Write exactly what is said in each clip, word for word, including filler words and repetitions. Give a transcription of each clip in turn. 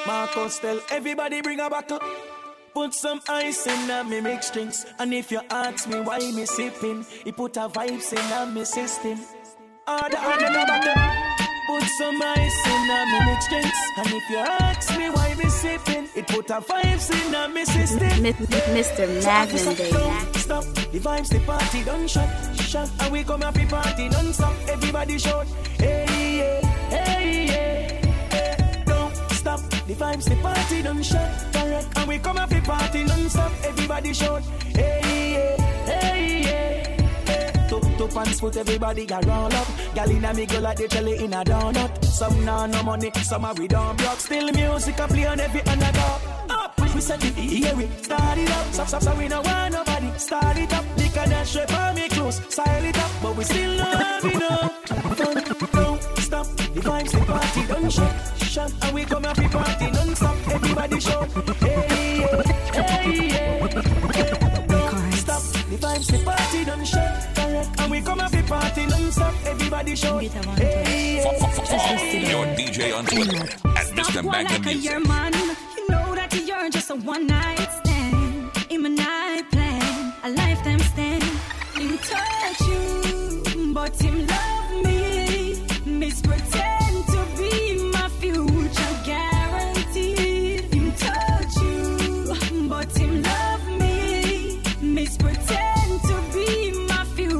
Marcos tell everybody bring a buckle. Put some ice in a me mix drinks. And if you ask me why me sipping, he put a vibes in a me system. Order another bottle. Put some ice in a me mix drinks. And if you ask me why me sipping, it put a vibes in a me system. Mister Magnum Day. Stop, the vibes, the party done shot, shot. And we come happy party non-stop. Everybody shout, hey yeah, hey yeah, hey. Don't stop, the vibes, the party done shot, correct. And we come happy party non-stop. Everybody shout, hey yeah, hey yeah. Two pants foot, everybody got roll up. Gal in a me go like they tell it in a donut. Some now no money, some are we don't block. Still music a play on every underdog. Up, we set it here, we start it up. Stop, stop, stop, we no want nobody. Start it up, lick and that strap on me close. Style it up, but we still not have enough. Fun, don't stop, the vibes, the party don't shut, shut. And we come happy party non-stop. Everybody shout, hey, yeah, hey, yeah. Don't stop, the vibes, the party don't shut. And we come happy party non-stop. Everybody show it. Hey, hey. Your D J on Twitter at Mister Magnum Music. Your man, you know that you're just a one night stand. In my night plan, a lifetime stand. Him touch you, but him love me. Miss pretend to be my future guaranteed. Him touch you, but him love me. Miss pretend to be my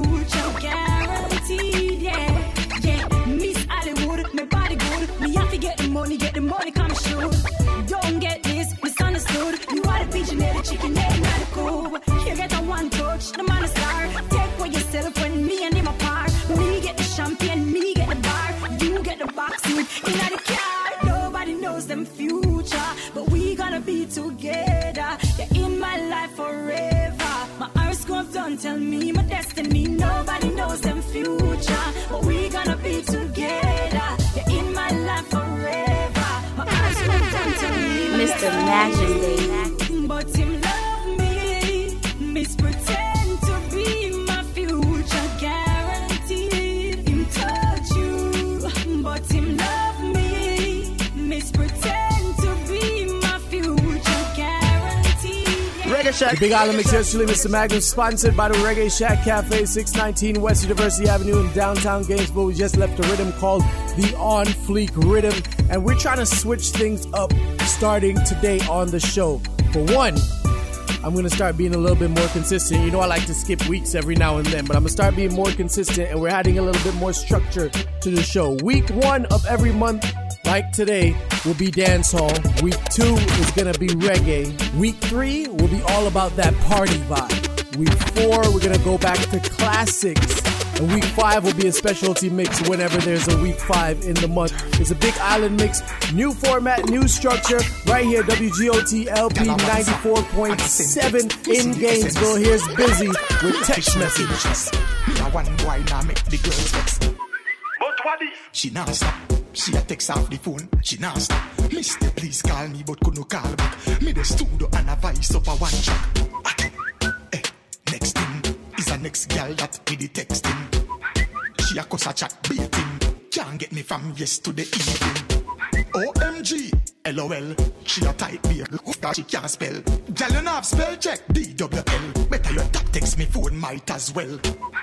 guaranteed, yeah, yeah. Miss Hollywood, my body good. Me have to get the money, get the money, come shoot. Don't get this, misunderstood. You are the pigeon head, the chicken head, not the cool. You get a one touch, the man a star. Take for yourself when me and him apart. Me get the champagne, me get the bar. You get the boxing, in the car. Nobody knows them future, but we gonna be together. You're in my life forever. My horoscope don't tell me my destiny. Nobody knows them future, but we gonna be together. You're in my life forever. My horoscope don't tell me my Mister Magnum Day. But him love me. Miss pretend to be my future guaranteed. Him touch you, but him love me. Miss pretend to be my future guaranteed. Reggae Shack. The Big Island Mix here, Mister Magnum, sponsored by the Reggae Shack Cafe, six nineteen West University Avenue in downtown Gainesville. We just left a rhythm called the On Fleek Rhythm, and we're trying to switch things up starting today on the show. For one, I'm going to start being a little bit more consistent. You know I like to skip weeks every now and then, but I'm going to start being more consistent, and we're adding a little bit more structure to the show. Week one of every month, like today, will be dancehall. Week two is going to be reggae. Week three will be all about that party vibe. Week four, we're going to go back to classics. And week five will be a specialty mix whenever there's a week five in the month. It's a Big Island Mix, new format, new structure, right here, W G O T L P ninety-four point seven in Gainesville. Here's Busy with text messages. One boy now make the girls vex. But what is? She not stop. She a text off the phone. She not stop. Mister, please call me, but could no call back. Me the studio and a voice up a one track. Eh, next thing is a next girl that me the texting. She a cuss a chat beating. Can't get me from yes to the evening. O M G, L O L. She a type beer, she can't spell. Girl you not have spell check, D W L. Better your tap text me phone might as well.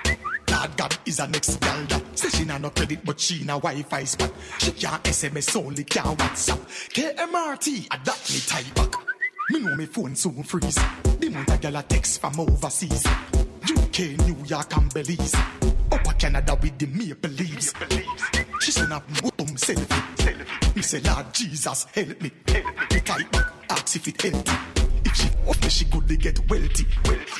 Lord God is a next girl that say she nah no credit but she na Wi-Fi spot. She can't S M S only can't WhatsApp. K M R T, a that me type back. Me know me phone soon freeze. The month a girl a text from overseas. U K, New York and Belize. Upper Canada with the maple leaves. She send up boom selfie. Me say Lord Jesus help me. Help me. Me type back, ask if it healthy. If she off me she good they get wealthy. Wealthy.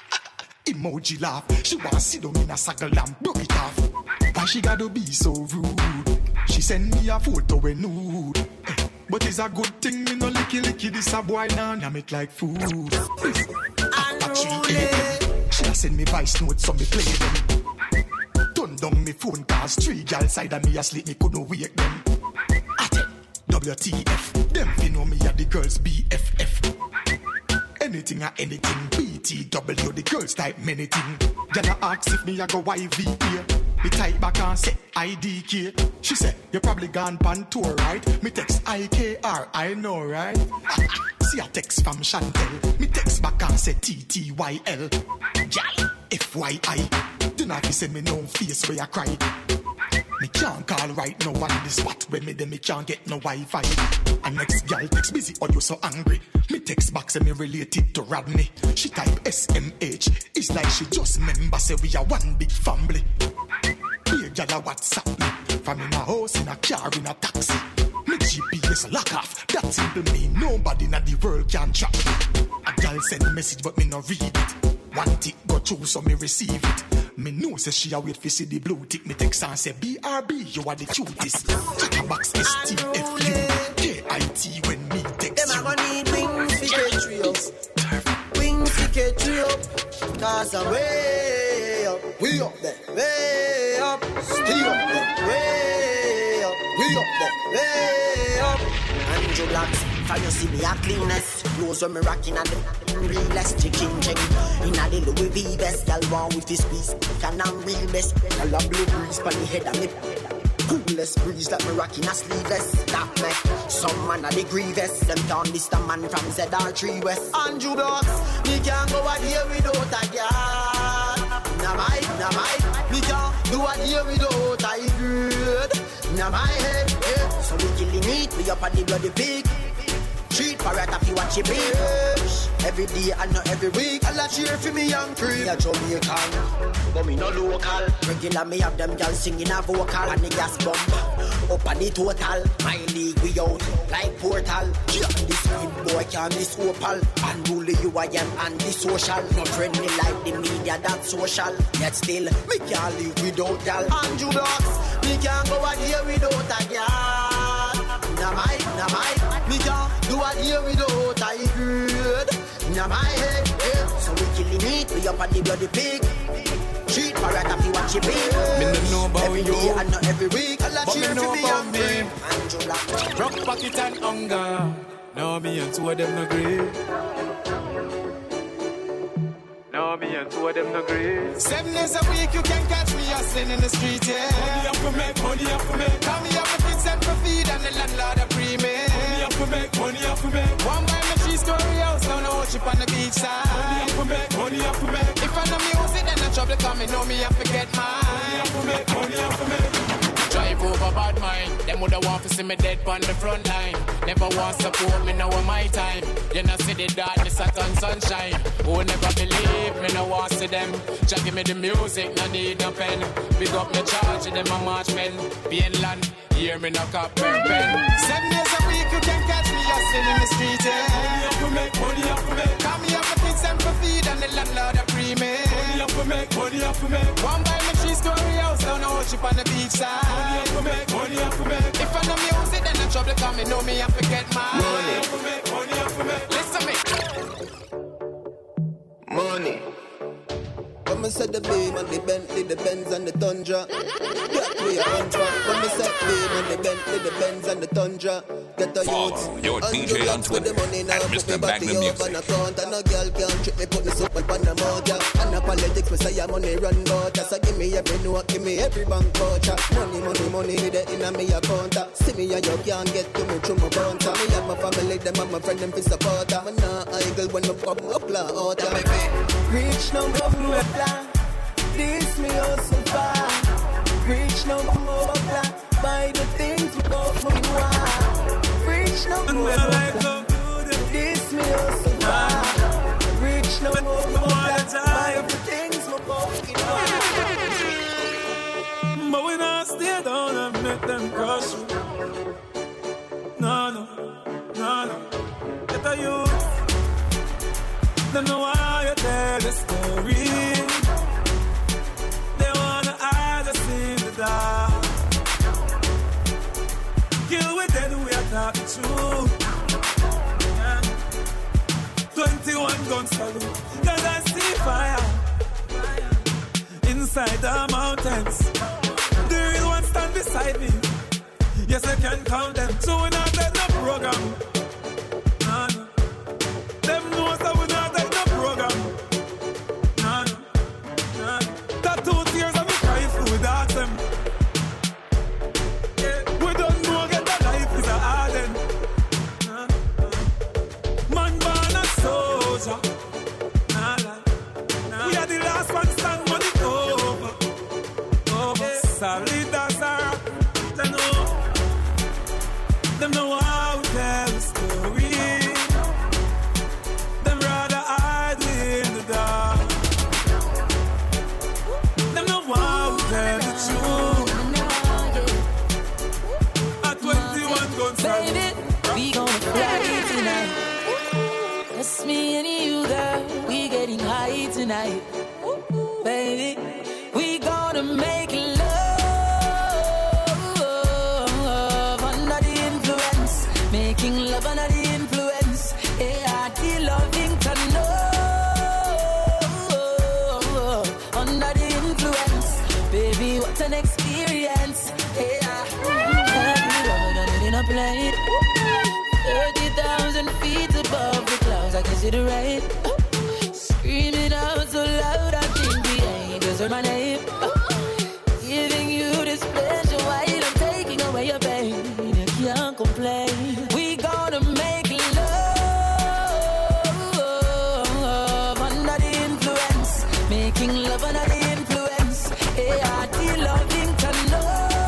Emoji laugh. She want sit down in a saddle and broke it off. Why she gotta be so rude? She send me a photo when nude. But it's a good thing me no licky licky. This a boy now nah, make like food. She a send me voice notes so me play them. Turn down me phone cause three gal side of me asleep me couldn't wake them. W T F. Them fi know me a the girls B F F. Anything or anything, B T W, the girls type many thing. Then I ask if me a go Y V here. Me tight back and say I D K. She said, you probably gone pan tour, right? Me text I K R, I know, right? See a text from Chantel. Me text back and say T T Y L. F Y I. Do not be send me no face where I cry. Me can't call right now on the spot where me then me can't get no Wi-Fi. And next girl text busy or you so angry. Me text back say me related to Rodney. She type S M H. It's like she just remember say we are one big family. Be a girl a WhatsApp me. From in a house, in a car, in a taxi. Me G P S lock off. That simple mean nobody in the world can track me. A girl send a message but me no read it. One tick go through so me receive it. Me know say she a wait for see the blue tick. Me text and say B R B, you are the cutest. Chatterbox S T F U K I T when me text you. Them a gonna need wings to get you up. Wings to get you up. Cause I'm way up. We up there. Way up. Stay up there. Way up. We up there. Way up. Andrew Blacks. Can you see me a cleanness? Clothes when me rocking at the realest chicken chick. In a the Louis V vest, y'all want with this piece. Can I'm real best. Y'all a blue breeze pon the head of me. Coolest breeze that me rocking a sleeveless. That make some man a the grievous. Them down this the man from Z R three West. Andrew Blocks, me can't go out here without a girl. Nah my, nah my, me can't do a here without a good. Nah my head, yeah. So we killing it, we up on the bloody pig. Treat parrot if you watch your bitch. Every day and not every week. I'll cheer for me young free. Me a Jamaican, but me no local. Regular me have them girls singing a vocal. And the gas bump up on the total. My league we out like portal. Yeah, this green boy can't miss opal. Unruly you I am anti-social. Not friendly like the media that's social. Yet still, me can't live without y'all. Andrew Blocks, me can't go out here without a girl. Nah my, nah my, me can't do a year without a good. Nah my head, yeah. So we killing it, we up on the bloody pig. Treat parrot if you watch your baby. Me no know about every you, day and not every week. I'll but cheer me know for me about and me. Andrew Black. Rock pocket and hunger. Now me and two of them no agree. Now me and two of them no agree. Seven days a week you can catch me hustling in the street, yeah. Money up for make, money up for make. Call me up for kids and for feed and the landlord a pre-made. Money up for make, money up for make. One by my three-story house down the worship on the beach side. Money up for make, money up for make. If I know music then I trouble come, me know me I forget mine. Money up for make, money up for make. Drive over bad mind. Them woulda want to see me dead on the front line. Never want support me, now my time. You know see the darkness at on sunshine. Who never believe me, no want see them. Just give me the music, no need no pen. Big up me charge, them a march men. Pain land, hear me knock up pen pen. Seven days a week you can catch me hustling in the street, yeah. Money up for make, money up for make. Call me up for kids and for feed and the landlord a pre-made. Money up for make, money up for make. One by my three-story house down the worship on the beach side. Money up for make, money up for make. If I know music, then I trouble come, me know me I forget mine. Money up for make, money up for make. Listen me. Money. When me said the beam and the Bentley, the Benz and the Tundra. That we are on track. When me said beam and the Bentley, the Benz and the Tundra. Get the Follow youth. your D J on Twitter at Mister Magnum Music. And a girl can't trick me, put me soap up on the mouth. And a politics, we say your money run water. So give me every note, give me every bank voucher. Money, money, money, the in a me account. See me and you can't get too much from my counter. Me and my family, them and my friend, them for supporter. Me nah idle when me pop up la out. Reach no more plan. This me also far. Reach no more plan. Buy the things we go for want. Reach no more plan. This me also far. Reach no more plan. Buy the things we go for want. But we not stay down and make them crush you. No, no, no, no. Get a youth. Don't know why you tell the story. They wanna hide us in the dark. Kill with them, we are talking true. Yeah. Twenty-one gun salute, cause I see fire inside the mountains. The real ones stand beside me. Yes, I can count them. So we not let no program. No, no. Them knows that we not let no program. No, no. No, no. That two tears of me cry through that. Baby, we gonna fly tonight. It's me and you, girl. We getting high tonight. Baby, we gonna make love under the influence. Making love under the influence. Yeah, the loving to know. Under the influence. Baby, what an experience. Yeah, in a plane. thirty thousand feet above the clouds, I can see the rain. Screaming out so loud, I think the angels heard my name. Giving you this pleasure while I'm taking away your pain. You can't complain. We gonna make love under the influence. Making love under the influence. Yeah, the loving to know.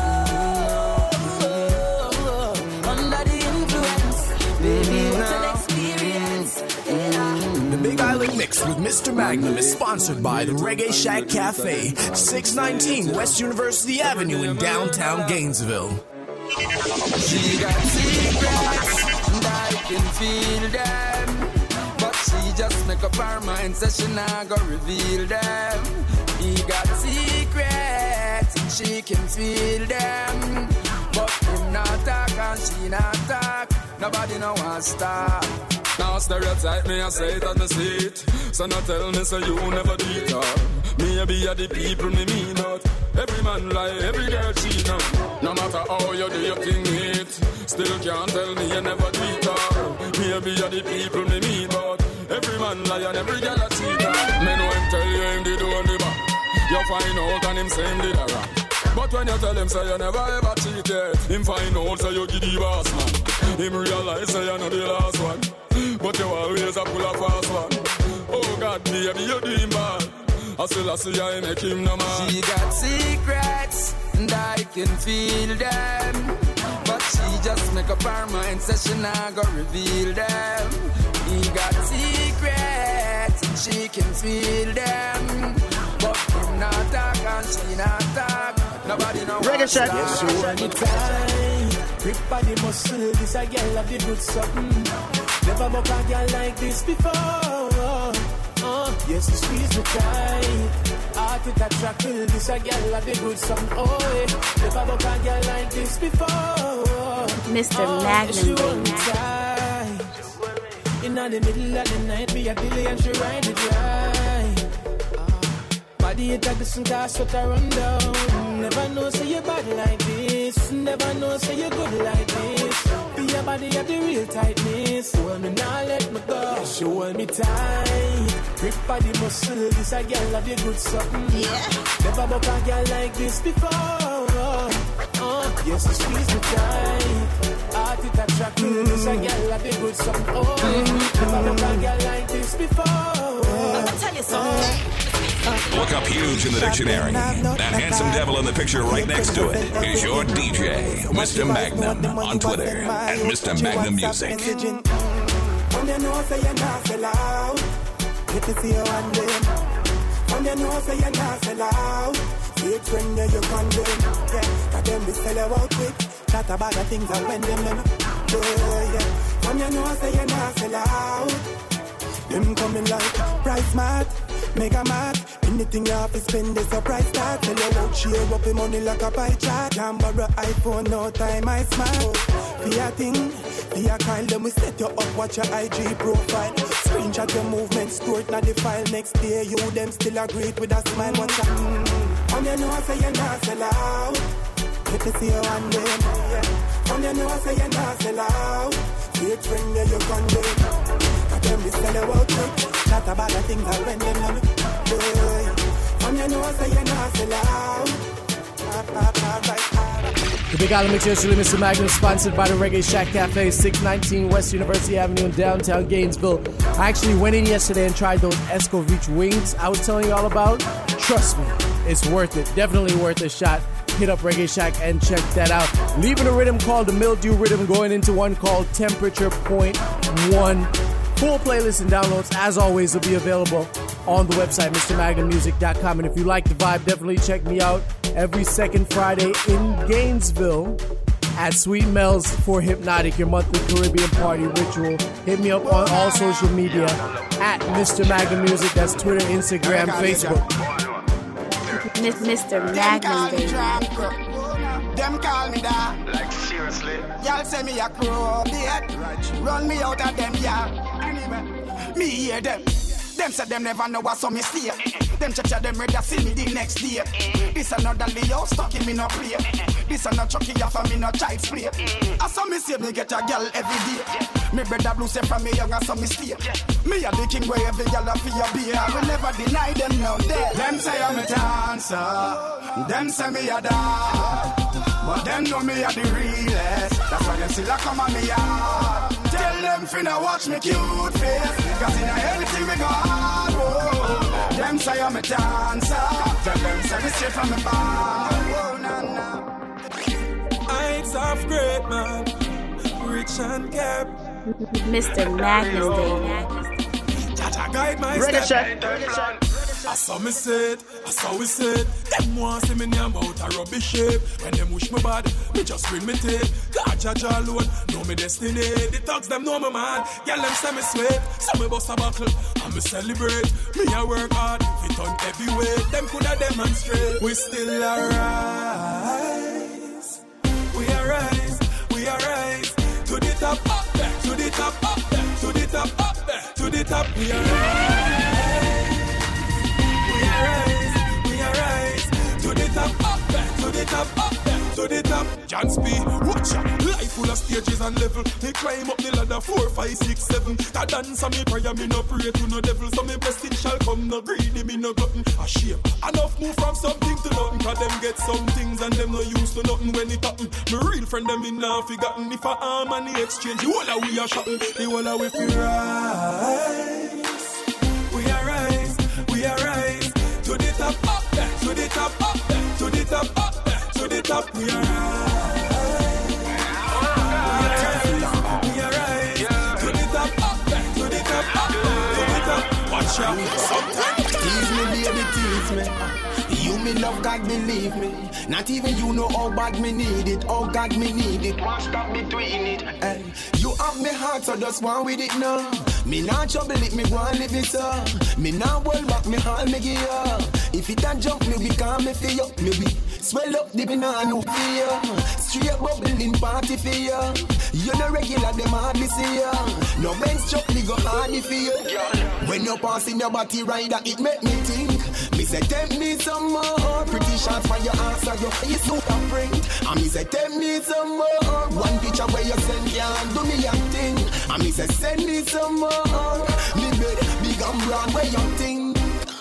Under the influence. Baby, what's an experience? Yeah. The Big Island Mix with Mister Magnum is sponsored by the Reggae Shack Cafe, six nineteen West University Avenue in downtown Gainesville. She got secrets, and I can feel them. But she just make up her mind, so she not gonna reveal them. He got secrets, and she can feel them. But him not talk and she not talk. Nobody know want stop. Now stereotype me, I say it and me see it. So now tell me, so you never do it all. Maybe are the people me mean not. Every man lie, every girl cheat now. No matter how you do your thing it, still can't tell me you never do it all. Maybe are the people me mean but every man lie and every girl a cheat now. Me know him tell you him did only back. You find out and him say him did a wrong. But when you tell him say you never ever cheated, him find out say you give the boss man. Him realize say you know the last one. But you always a pull a fast one. Oh God, baby, you do him bad. I still I see I make him no man. She got secrets, and I can feel them. But she just make up her mind, says she not gonna reveal them. He got secrets, and she can feel them. But him not talk and she not talk. Nobody know Reggae Shack. Yes, you want it tight. Grip body muscle, this a girl of the good something. Never buck a girl like this before. Uh, yes, you squeeze me tight. Heart it attractive, this a girl of the good something. Oh, yeah. Never buck a girl like this before. Mister Uh, Magnum Baby. In the middle of the night, me a Billy and she ride it right. Body it a decent cast, so I run down. Never know say you bad like this. Never know say you good like this. Be your body have the real tightness. Hold me now, let me go. She hold me tight. Grip body muscle, this a girl have the good something. Yeah. Never buck a girl like this before. Uh, yes, you squeeze me tight. Heart it attractive, mm. This a girl have the good something. Oh, mm-hmm. Never buck a girl like this before. I'll tell you something. Look up huge in the dictionary. That handsome devil in the picture right next to it is your D J, Mister Magnum, on Twitter at Mister Magnum Music. When you know say you're not sell out, let me see you one day. When you know say you're not sell out, see it when you condemn. Yeah, that them be sell you out quick. Chat about the things and when them them. Yeah, yeah. When you know say you're not sell out, them coming like price mart. Mega mad, anything you have to spend is a price tag. Tell you out, share up your money like a pie chart. Can't borrow iPhone, no time I smile. Be a thing, be a Kyle, then we set you up, watch your I G profile. Screenshot your movement, store it on the file. Next day, you them still agree with a smile. Watch out, mm. On you know I say you're not sell out. Let me see you one day, yeah. On you know I say you're not sell out. See it when you condemn. Them be sell you out quick. Chat about the things I when them know me. From you know say you not sell out. The Big Island Mix yesterday, Mister Magnum, sponsored by the Reggae Shack Cafe, six nineteen West University Avenue in downtown Gainesville. I actually went in yesterday and tried those Escovitch wings I was telling you all about. Trust me, it's worth it. Definitely worth a shot. Hit up Reggae Shack and check that out. Leaving a rhythm called the Mildew Rhythm, going into one called Temperature Point One. Full playlist and downloads, as always, will be available on the website, Mr Magnum Music dot com. And if you like the vibe, definitely check me out every second Friday in Gainesville at Sweet Mel's for Hypnotic, your monthly Caribbean party ritual. Hit me up on all social media at Mister Magnum Music. That's Twitter, Instagram, Facebook. Mister Magnum, baby. Them call me that. Like seriously? Y'all say me a crow, beat. Run me out of them, yeah. Anyway, me hear them. Them say them never know what's on me stay. Them cha-cha them ready to see me the next day. This another Leo stuck in me no play. This another Chucky off of me no child's play. I saw me see me get a girl every day. Me brother blue say from me young I saw me stay. Me a the king where every girl a feel beer. I will never deny them no day. Them say I'm a dancer. Them say me a dog. But them know me a the realest. That's why them still a come on me yard. Tell them finna watch me cute face. Cause in anything we go hard, oh. Them say I'm a dancer. Tell them say me straight from the bar. Oh, nah, nah. Heights of great man, rich and kept. Mister Magnum, baby. Jaja guide my step. I saw me said, I saw we said. Them want see me name out a rubbish shape. When them wish me bad, me just bring me tape. God Jaja alone, know me destiny. The thugs them know me man, girl them say me sweat. So me bust a buckle, and me celebrate. Me a work hard, fit on heavyweight. Them coulda demonstrate. We still arise. We arise, we arise. To the top, up there, to the top, up there, to the top, up there, to the top. We arise. We arise, to the top, up there, to the top, up there, to the top. John Speed, watch out, life full of stages and level. They climb up the ladder, four, five, six, seven. That dance on me prayer, me no pray to no devil. So me blessing shall come, no greedy, me no glutton. A shame, enough move from something to nothing. Cause them get some things and them no used to nothing when it happen. Me real friend them in now forgotten. If I arm and the exchange, the whole of we are shopping. The whole of we feel rise. We arise, we arise. To the top, up there, to the top, up there, to the top, up there, to the top, we arise. We arise, to the top, up there, to the top, up there, to the top. Watch out, sometimes. Tease me, baby, tease me. You me love, God believe me. Not even you know how bad me need it. Oh God, me need it. Can't stop between it. Hey, you have me heart, so just one with it now. Me not trouble it, me go and live it up. Me not hold back, me hand me give up. If it a jump, me be calm, me feel up. Me be swell up, the banana fear. Straight bubbling party for you. You no regular, them hardly see ya. No bench chop, me go hardy for you. When you pass in your body rider, it make me think. Me say, tempt me some more. Pretty short for your answer, your face look a print. And me say, tempt me some more. One picture where you send can't do me a thing. And me say, send me some more. Me bed, big and broad where you think.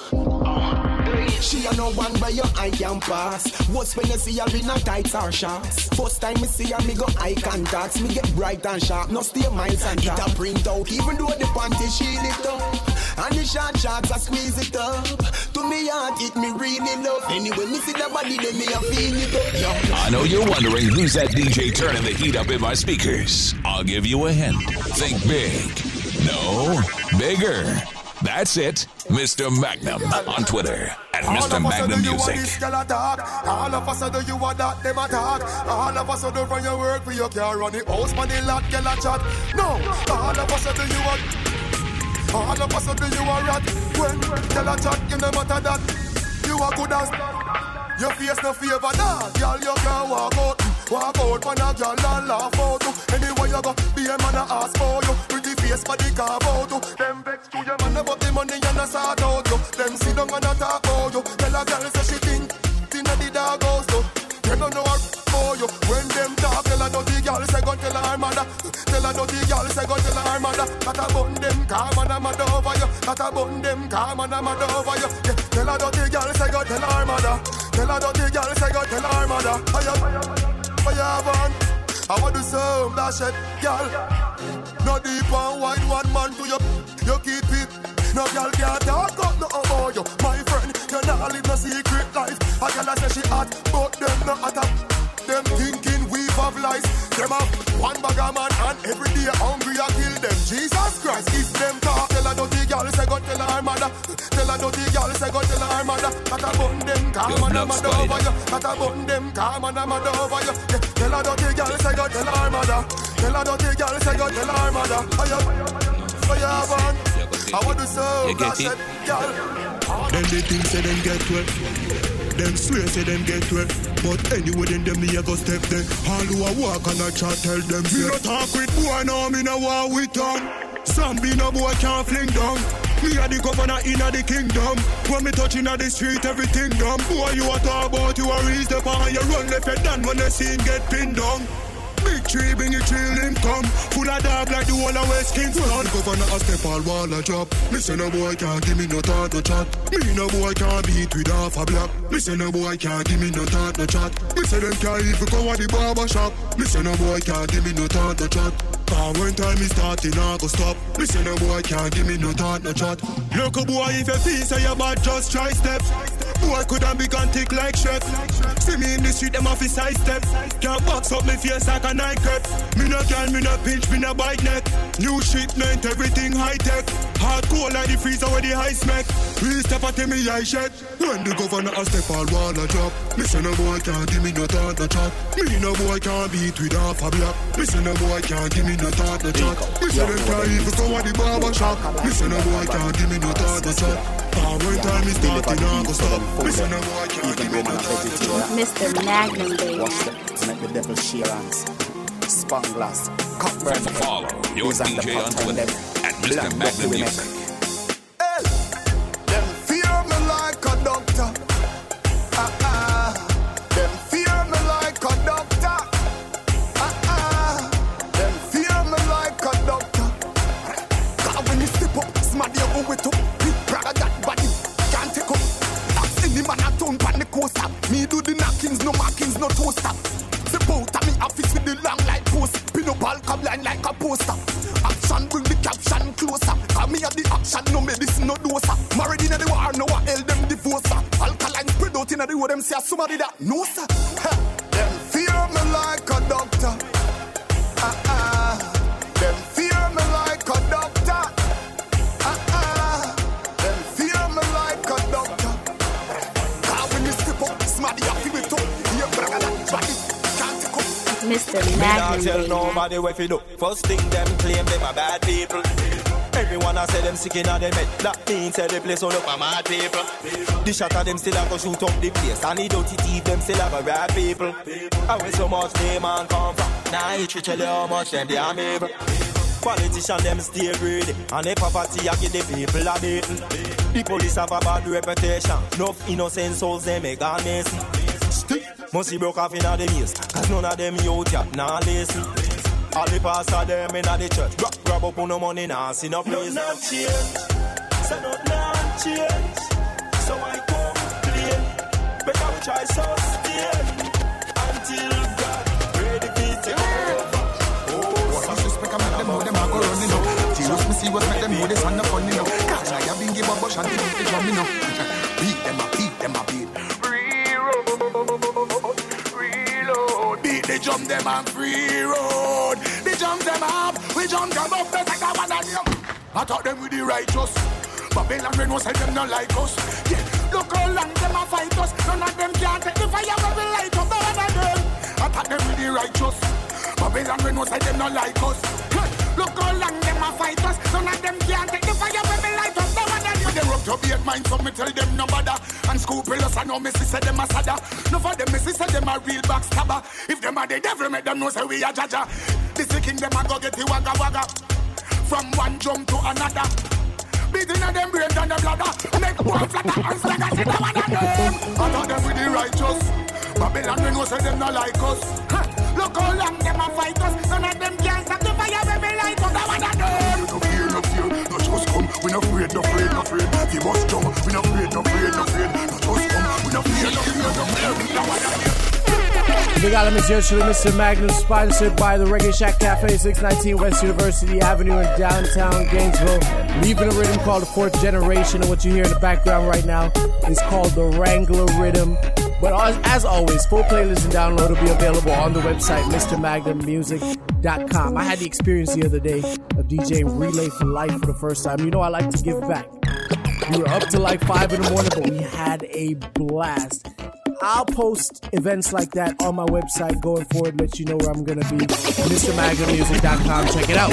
She a no one where your eye can pass. What's when you see her in a tights or shorts? First time me see her, me go eye contacts. Me get bright and sharp, no stay miles and it a print out. Even though the panty shield it up. And the short shorts I squeeze it up. To me heart it me really love. Anyway, me see the body then me a feel it up. Yeah. I know you're wondering who's that D J turning the heat up in my speakers. I'll give you a hint. Think big. No, bigger. That's it. Mister Magnum on Twitter at Mister Magnum Music. All of us do you want that them attack. All of us do from your work for your car run the house money lot get a chat. No, all of us do you want. All of us do you a rat. When tell a chat you no matter that. You are good as your face no favor that. Girl you can walk out. Walk out when a girl and laugh out. Anywhere you go, be a man a ask for you. Pretty face for the carve out. Them vex to your man about the money and a sort out you. Them sit down and a talk about you. Tell a girl say she think Tina the dog house too. They don't know her for you. When them talk, tell her dirty girl say go tell her mother. Tell her dirty girl say go tell her mother. That a bun them calm and a mad over you. That a bun them calm and a mad over you. Yeah. Tell her dirty girl say go tell her mother. Tell her dirty girl say go tell her mother. Fire, fire, burn. I want to serve that shit, girl. No deep and wide one man to you. You keep it. No girl can't talk up no about you. My friend, you not live no secret life. A girl I say she hot, but them not hot up. Them thinking weave of lies. Them have one bag of man and every day hungry I kill them. Jesus Christ, if them talk, tell her dirty girl say go tell her her mother. Tell her dirty girl, say go tell her mother. That a bun them, come and a mother over you. That a bun them, come and a mother over you. Tell her dirty girl, say go tell her mother. Tell her dirty girl, say go tell her mother. Oh yeah, oh yeah, man. I want to serve that said girl. Then they think say them get well. Them swear say them get well. But anyway then them me a go step there. All who a walk and a chat tell them me no talk with boy, no me no war with them. Some be no boy can't fling down. Me a the governor in a the kingdom. When me touch in a the street everything done. Boy you a talk about you a reach the power. You run left head down when the scene get pinned down. Big tree, bring it chill him come. Full of dog like the whole of West Kingston. Well, governor a step all wall a drop. Me say no boy can't give me no thought, no chat. Me no boy can't beat with half a block. Me say no boy can't give me no thought, no chat. Me say them can't even go at the barber shop. Me say no boy can't give me no thought, no chat. Cause when time is starting, I go stop. Me say no boy can't give me no thought, no chat. Look a boy, if you feel say you're bad, just try step. Boy couldn't be gone thick like Shrek. See me in the street, them off his side step. Can't box up me face like a nightcap. Me no can, me no pinch, me no bite neck. New shipment, everything high tech. Hardcore like the freezer where the ice make. We step at me eye shed. When the governor a step all wall a drop. Me say no boy can't give me no thought, no chat. Me no boy can't beat with half a block. Me say no boy can't give me no thought, no chat. Me say them can't even go at the barber shop. Me say no boy can't give me no thought, no chat. Cause when time is starting, I go stop. Me say no boy can't give me no thought, no chat. Mister Magnum, baby. Watch them to make the devil share hands. Spanglass, Cockburn. Follow your D J on Twitter at Mister Magnum Music. Hey, them fear me like a doctor. Ah ah. Them fear me like a doctor. Ah ah. Them fear me like a doctor. Cause when you step up, smarty you go with up. Big brother that body can't take up. That's any man a turn pan the coaster. Me do the knockings, no markings, no toaster. The boat of me office with the long light post. Pin up all cab line like a poster. Action bring the caption closer. Cause me at the action, no medicine, no dosa. Married in the war, no one hell them divorce. Alkaline spread out in the road, them say somebody that no sir. Them fear me like a doctor. Ah ah. Them fear me like a doctor. Ah ah. Them fear me like a doctor. Cause when you step up, smarty happy with up. You brother that body. Mister Me not Magnum, tell baby. nobody what fi do. First thing them claim them a bad people. Everyone a say them sick in a them head. That means say the place all up a mad people. The shot of them still a go shoot up the place. And the dirty thief them still a go rob people. And where so much they man come from. Now you tell you how much them they are able. Politician them stay greedy. And the poverty a give the people a beating. The police have a bad reputation. Enough innocent souls they make a mess. Must be broke off in the maze. Cause none of them out here, nah listen. All the pastor them in the church. Grab, grab up on no money, nah see no place. Not change, so not not change. So I complain. Better we try sustain. Until God ready to take over. Oh, some suspect I'm at them, how them are going running up. Jesus, me see what make them know this and the funny now. Cause I have been give a bush and they beat the drum, you know. Beat them up, beat them up, beat. They jump them on free road. They jump them up. We jump them up. They take a one and you. I thought them with the righteous. Babylon we no say them not like us. Yeah, look how long them a fight us. None of them can't take the fire when we light up the one of them. I thought them with the righteous. Babylon we no say them not like us. Yeah, look how long them a fight us. None of them can't take the fire when we light up the one of them. They rub to be at mine, so me tell them no bother. And scrupulous, I know Missy said them a sada. No for them, Missy said them a real backstabber. If them are the devil, make them know say we are jaja. This the king, them a go get the wagga wagga. From one jump to another. Beating of them brains and the bladder. Make one flatter and stagger, see the one of them. I thought them with the righteous. Babylon, we know say them not like us. Huh. Look how long them a fight us. None of them can stop the fire when we light up the one of them. No fear, no fear, no just come. We no afraid, no afraid, no afraid. He must jump. We no afraid, no afraid, no afraid. No just come. We no fear, no fear, no fear. We no one of them. Big Elements usually Mister Magnum, sponsored by the Reggae Shack Cafe, six nineteen West University Avenue in downtown Gainesville. Leaving a rhythm called the Fourth Generation, and what you hear in the background right now is called the Wrangler Rhythm. But as, as always, full playlist and download will be available on the website, Mr Magnum Music dot com. I had the experience the other day of DJing Relay for Life for the first time. You know I like to give back. We were up to like five in the morning, but we had a blast. I'll post events like that on my website going forward, let you know where I'm going to be. Mr Magnum Music dot com. Check it out.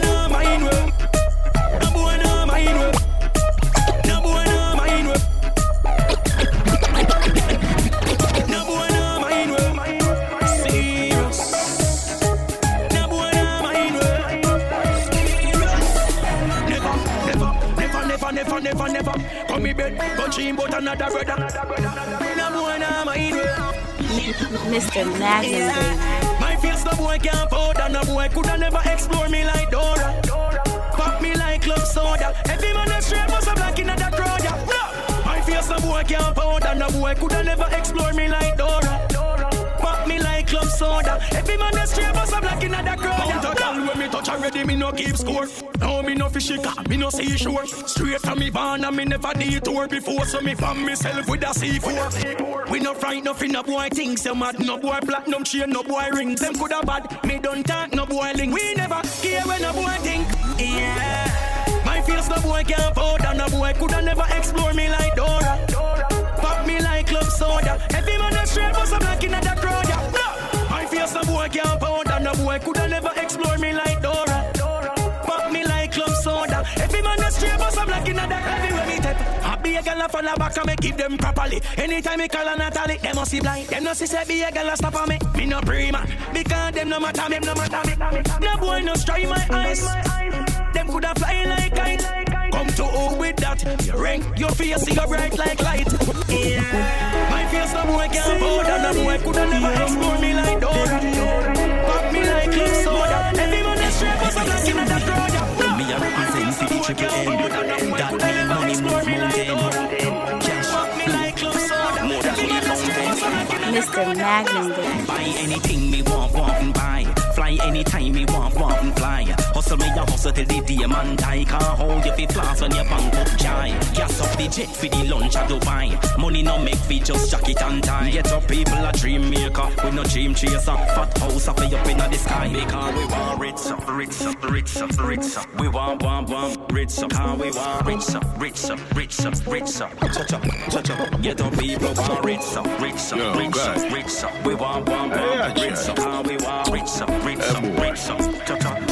Never, never, never. Come me bed, go dream about another brother. Mister Magnum, baby. My face, no boy can't afford, and no boy coulda never explore me like Dora. Pop me like club soda. Every man that's straight must have black in that crowd. Yeah. My face, no boy can't afford, and no boy coulda never explore me like Dora. Pop me like club soda. Every man that's straight must have black in that crowd. Count a gun when me touch already, me no keep score. No, me no fishy car, me no seashore. Straight from me van and me never detour before. So me from myself with a C four. We no fright nothing, no boy things. You mad, no boy platinum chain, no boy rings. Them coulda bad, me don't talk, no boy link. We never care when no boy think. Yeah. My face no boy can't afford, and no boy coulda never explore me like Dora. Pop me like club soda. Every man that's straight must have black in that crowd. Yeah. My face no boy can't afford, and no boy coulda never explore me like Dora. Pop me like club soda. Every man that's straight must have black in that everywhere me step. I be a girl from the back and me keep them properly. Anytime me call a Natalie, them must see blind. Them no see say be a girl stop on me. Me no pray man, because them no matter me, no matter me. No boy no strike my eyes. Them coulda fly like kite. Come to who with that? You rank your face, you bright like light. Yeah. My face no boy can't afford, and no boy coulda never explore me like Dora. Pop me like club soda. Every man that's straight must have black in that crowd. When me a represent for the triple M, that mean money move mountain. Cash, more than money mountain. Mister Magnum, baby. Buy anything me want, want and buy. Fly anytime me want, want and fly. Hustle me a hustle till the day man die. Can't hold you fi floss when your bank up jai. Gas up the jet for the lunch at Dubai. Money no make fi just jacket and tie. Get up people a dream maker, we no dream chaser. Fat house up up in the sky. Because we want rich up, rich up, rich up, rich up. We want, want, want rich up. How we want rich up, rich up, rich up, rich up. Touch up, touch up. Get up people want rich up, rich up, rich up, rich up. We want, want, want rich up. How we want rich up. Rich up, rich up, touch up,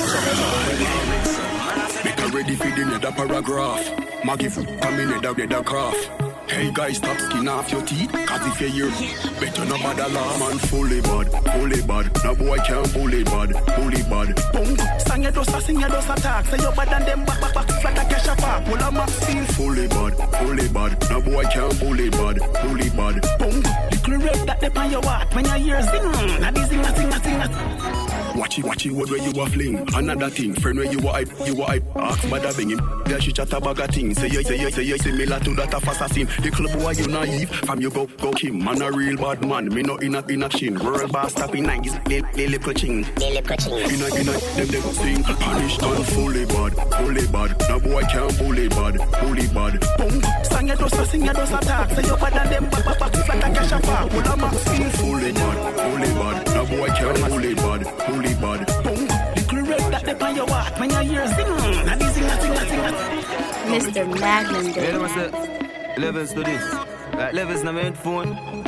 make a ready for the nether paragraph. Maggie food come in nether nether craft. Hey guys, stop skin off your teeth. Cause if you're here, better no bad alarm. Man fully bad, fully bad. No boy can't bully bad, bully bad. Boom, sang your dosa, sing your dosa talk. Say you're bad and them back, back, back. Flat a cash a park, pull a max feel. Fully bad, fully bad. No boy can't bully bad, bully bad. Boom, little red that they on your heart. When you hear zing, na di zing, na zing, na zing, na. Watch it, watch it, what where you a fling. Another thing, friend where you a hype, you a hype. Ask mother bang him, there she chat a bag of things. Say you, say you, say you, similar to that of assassin. The club boy you naive, from you go, go Kim. Man a real bad man, me no in a, in a chin. World boss tapping nice, they, they lip coaching. They lip coaching. In a, in a, them they go sing. Punished and fully bad, fully bad. No boy can't bully bad, bully bad. Boom, sang your dosa, sing your dosa talk. Say you bad and them back, back, back. Flat a cash a park, pull a max feel. Fully bad, fully bad. No boy can't bully bad, bully bad. Boom, little red that they on your heart. When you hear zing, na di zing, na zing, na zing, na. Mister Magnum, baby. Yeah, let me say, levels to this. Like levels na my headphone.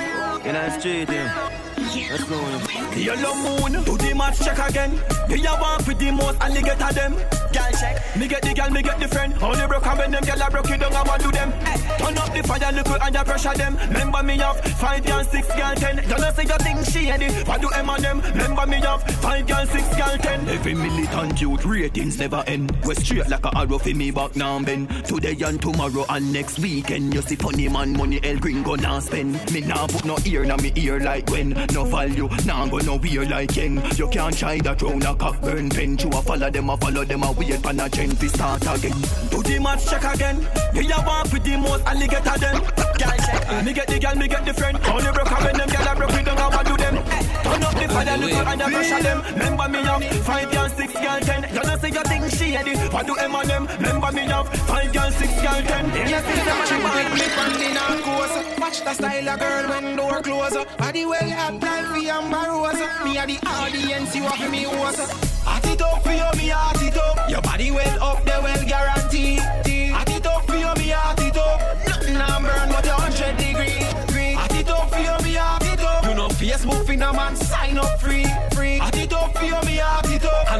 In the street, yeah. Let's go. Yellow moon, do the match check again. Do you walk with the most alligator them? Girl check, me get the girl, me get the friend. Only broke and when them girl are broke, you don't want to do them. Hey, turn up the fire, look and you pressure them. Remember me of five girl, six girl, ten. You know say you think shady, what do them and them? Remember me of five girl, six girl, ten. Every militant youth ratings never end. We straight like a arrow for me back now, Ben. Today and tomorrow and next weekend. You see funny man, money, El Gringo now spend. Me now put no ear na me ear like when. No value, now go no weird like King. You can't try that round a cock burn pen. You a follow them, a follow them, a weird pan a chain to start again. Do the match check again. Me a walk with the most alligator them. Girl check, me get the girl, me get the friend. Only broke and when them girl a broke, we don't know what do them. Turn up the fire, look and a pressure them. Remember me of five girl, six girl, ten. You know say you think shady, what do them and them? Remember me of five girl, six girl, ten. You see them and the me from the narcos. Watch the style of girl when door close. Body well hot like we Amber Rose. Me a the audience, you have me was. Hot it up for you, me hot it up. Your body well up, they well guarantee. Hot it up for you, me hot it up.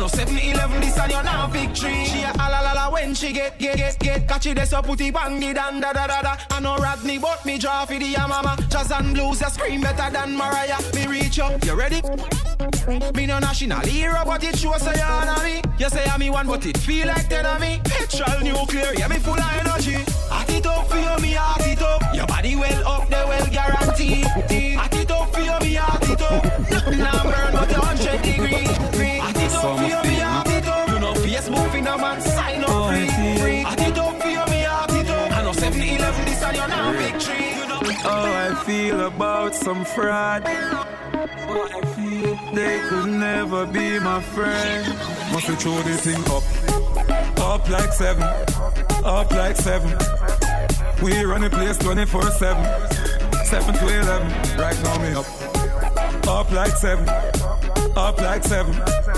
know seven eleven this and you're now victory. She a la la la when she get get get get catch it so put it bang the dan da da da da. I know Rodney but me draw for the mama. Jazz and blues you scream better than Mariah. Me reach up, you ready? Me no national hero but it shows say you on me. You say I'm me one but it feel like ten of me. Petrol nuclear, yeah me full of energy. Heart it up for you, me heart it up. Your body well up, they well guaranteed. Heart it up for you, me heart it up. Nothing now burn but one hundred degree. Heart it up for you, me heart it up. You know Facebook in a man sign up free. Heart it up for you, me heart it up. I know seven eleven this and you're now victory. Oh, I feel about some fraud. Oh, I feel they could never be my friend. Must have throw the thing up, up like seven, up like seven. We run the place twenty-four seven, seven to eleven. Right now me up, up like seven, up like seven.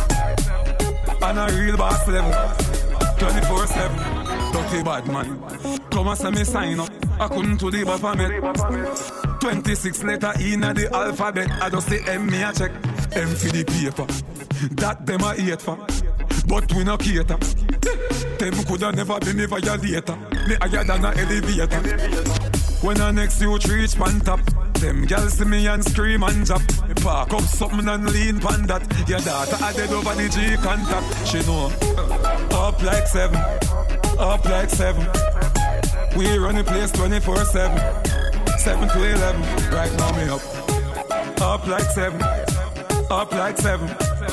On a real boss level, twenty-four seven. Dirty bad man, come and send me sign up. I couldn't do the Baphomet. twenty-six letter in the alphabet. I just say M me a check. M for the paper. That them a hate for. But we no cater. Them coulda never be me violator. Me higher than a elevator. When the next youth reach pan top, them girls see me and scream and jump. Me park up something and lean pan that. Your daughter a dead over the G contact. She know. Up like seven. Up like seven. We run the place twenty-four seven, seven to eleven. Right now me up, up like seven, up like seven.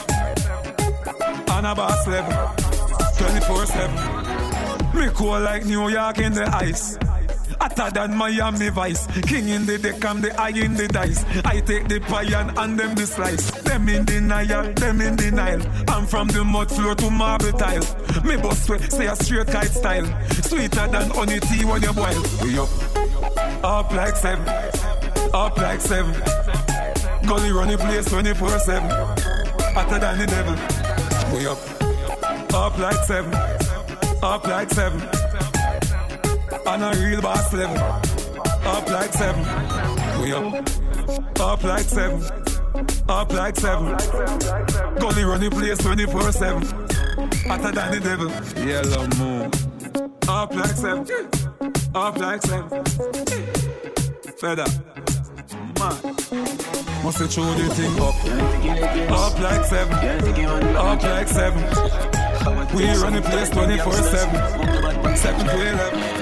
On a boss level, twenty-four seven. Me cool like New York in the ice. Hotter than Miami Vice. King in the deck, I'm the eye in the dice. I take the pie and, and them the slice. Them in denial, them in denial. I'm from the mud floor to marble tile. Me bust way, say a straight kite style. Sweeter than honey tea when you boil. We up, up like seven, up like seven. Gully run the place twenty-four seven. Hotter than the devil. We up, up like seven, up like seven. On a real boss level, up like seven. We up, up like seven, up like seven. Gully run the place twenty-four seven. Hotter than the devil. Yellow moon. Up like seven, up like seven. Feather, man. Must have throw the thing up, up like seven, up like seven. We run the place twenty-four seven, seven to eleven.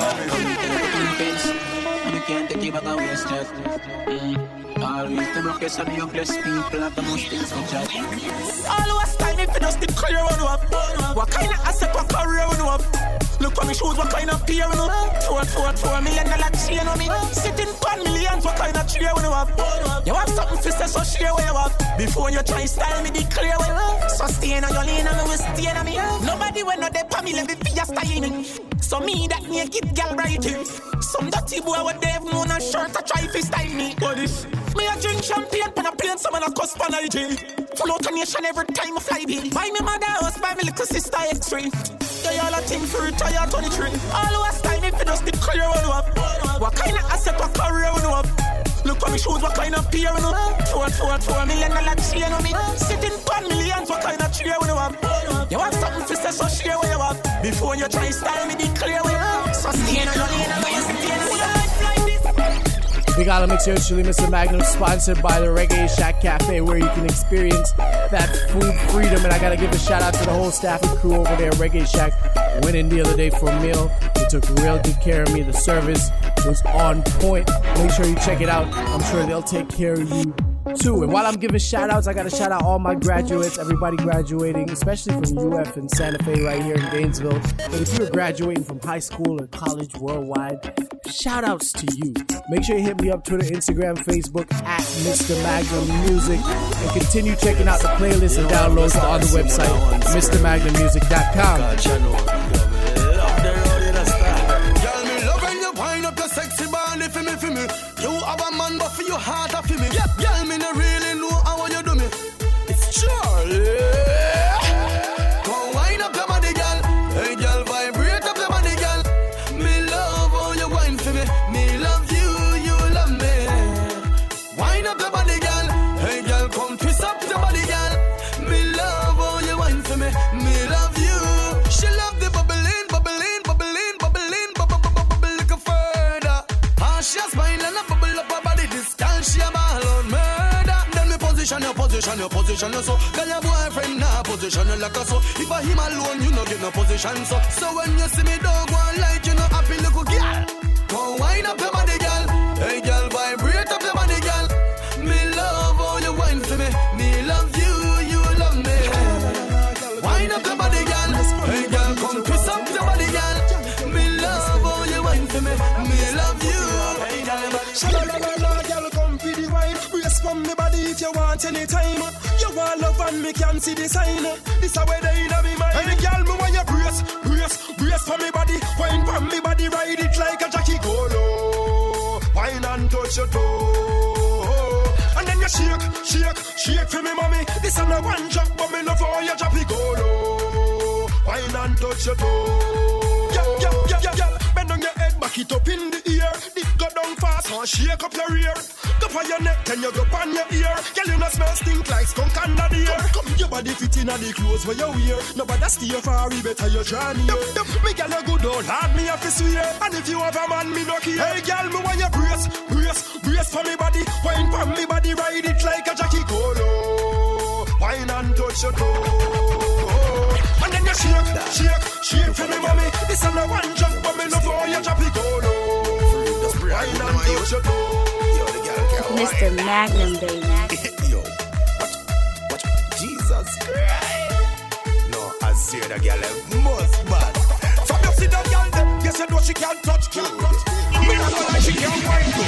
You can't take it back and waste it. Mm. Always the rockets and the youngest people have the most things to chat. Always time if you just the clear one up. What kind of asset, what career one up? Look at me shoes, what kind of peer one up? Four, four, four million dollar chain on me. Sitting pan millions, what kind of tree one up? You have something to say, so share where you have. Before you try style me, the clear one. So stay on your lane and I will stay on me. Nobody will know the family, let me be a styling. So me that naked girl writing. Some dirty boy with Dave Moon and shirt, I try to style me. What is? Me a drink champagne, pan a plane, someone a cuss pan I G. Full out a nation every time I fly be. Buy me mother house, buy me little sister X-ray. They all a thing for retire twenty-three. All was time if you just the career one up. What kind of asset, what career one up? Look at me shoes, what kind of peer one up? Four, four, four million dollar chain on me. Sitting pan millions, what kind of tree one up? You have something to say, so share where you have. Before you try style me, the clear way up. So stay in your lane and you stay in your life like this. Big Island Mix here, Chili Mister Magnum, sponsored by the Reggae Shack Cafe, where you can experience that food freedom. And I gotta give a shout out to the whole staff and crew over there at Reggae Shack. Went in the other day for a meal. They took real good care of me. The service was on point. Make sure you check it out. I'm sure they'll take care of you too. And while I'm giving shout outs, I gotta shout out all my graduates, everybody graduating, especially from U F and Santa Fe right here in Gainesville. But if you're graduating from high school or college worldwide, shout outs to you. Make sure you hit me up Twitter, Instagram, Facebook at Mister Magnum Music, and continue checking out the playlist and downloads on the website Mr Magnum Music dot com. You have a man, but for your heart, I feel me. Yep, girl, me no really know how you do me. It's Charlie. Go wind up your body, girl. Hey, girl, vibrate up your body, girl. Me love how you wine for me. Me love you, you love me. Wind up your body, girl. Hey, girl, come twist up your body, girl. Me love how you wine for position, your position, so. Girl, your boyfriend now position you like a so. If I him alone, you know get no position, so. So when you see me dog one like you know happy little girl. Go wind up your body, girl. Hey, girl, vibrate up your body, girl. Me love all you wine for me. Me love you, you love me. Wind up your body, girl. Hey, girl, come twist up your body, girl. Me love all you wine for me. Me love you. Hey, girl, Sha-la-la-la-la, girl, come for the wine. Brace from me body if you want anytime. You want love and me can see the sign. This a way they in me mind. Hey, girl, me want you brace, brace, brace for me body. Wine from me body, ride it like a Jackie Golo. Wine and touch your toe. And then you shake, shake, shake for me, mommy. This a no one drop, but me love how you drop it Golo. Wine and touch your toe. Yeah, yeah, yeah, yeah, yeah. Bend on your head, back it up in the ear. Dip go down fast, and shake up your rear. Go for your neck, then you go on your ear. Girl, you no smell stink like skunk under the ear. Come, come, your body fit in the clothes where you wear. Nobody steer far, we better you draw near. Yup, yup, me girl you good, don't hard me have to swear. And if you have a man, me no care. Hey, girl, me want you brace, brace, brace for me body. Wine for me body, ride it like a Jackie Golo. Wine and touch your toe. And then you shake, shake, shake for me, mommy. This is no one jump, but me love how you drop it Golo. Wine and touch your toe. Mister Magnum, baby. Yo, watch, watch, Jesus Christ. No, I see the girl most bad. From you see the girl there, yes you know she can't touch good. Me not gonna lie, she can't wine good.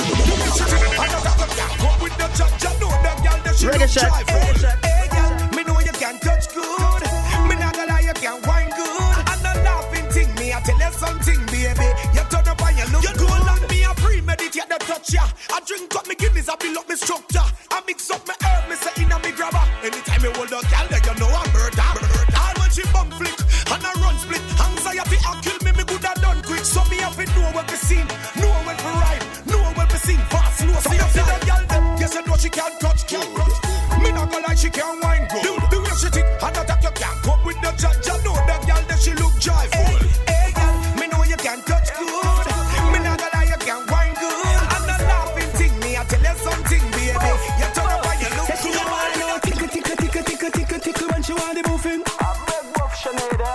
I know that the girl come with the judge. I know the girl that she look joyful. Hey girl, me know you can't touch good. Me not gonna lie, you can't wine good. And the laughing thing, me I tell you something, baby. You turn up and you look you good. And me a premeditate the touch ya. I drink up me Guinness, I build up me structure. I mix up me herb, me say inna me grabber. Anytime me hold a gal, then you know I'm murder. All when she bum flick and I run split, anxiety I kill me, me good a done quick. So me have to know what me sing, know when to rhyme, know when to sing fast, slow. See you see the gal them, yes you know she can't touch good. Me not gonna lie, she can't wine good. The, the way she think, and attack you can't come with the judge. I know the gal that she look joyful. Hey, hey gal, me know you can't touch good. Me not gonna lie, you can't wine good. And the laughing thing, me I tell you something, baby. You turn up and you look good. She want to know tickle, tickle, tickle, tickle, tickle, tickle when she want the moving. I beg buff Sinead.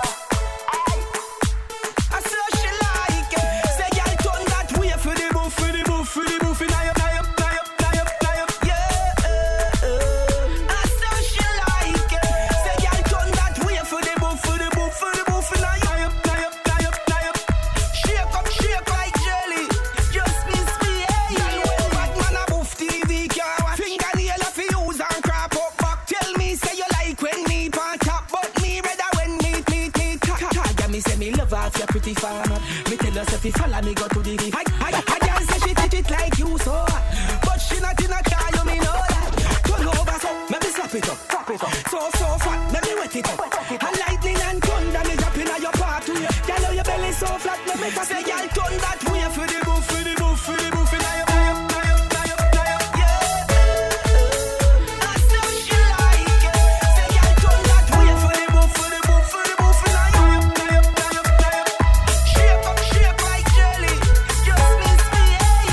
I saw she like it. Say y'all turn that way for the move, for the move, for the move. Now up, now up, now up, now up, now up. Yeah. I saw she like it. Say y'all turn that way for the move, for the move, for the move. Now up, now up, now up, now up. Shake up, shake like jelly. Just miss me, hey. Y'all when bad man a move T V car watch. Fingernail off you use and crap up back. Tell me say you like when me pan top, but me rather when me meet me tap. Tag me say me love off your pretty farmer. Me tell her if you follow me go to the I I I can't say she did it like you so, but she not in a car you me know that. Turn over so, maybe slap it up, slap it up. So so fat, let me wet it up. And lightning and thunder me dropping on your part to you. Y'all know your belly so flat, no make us say y'all turn that way for the move, for the move, for the move. Now you, now you, now you, now you, now you, yeah. I saw she like it. Say y'all turn that way for the move, for the move, for the move. Now you, now you, now you, now you. Shake up, shake like jelly. Just miss me,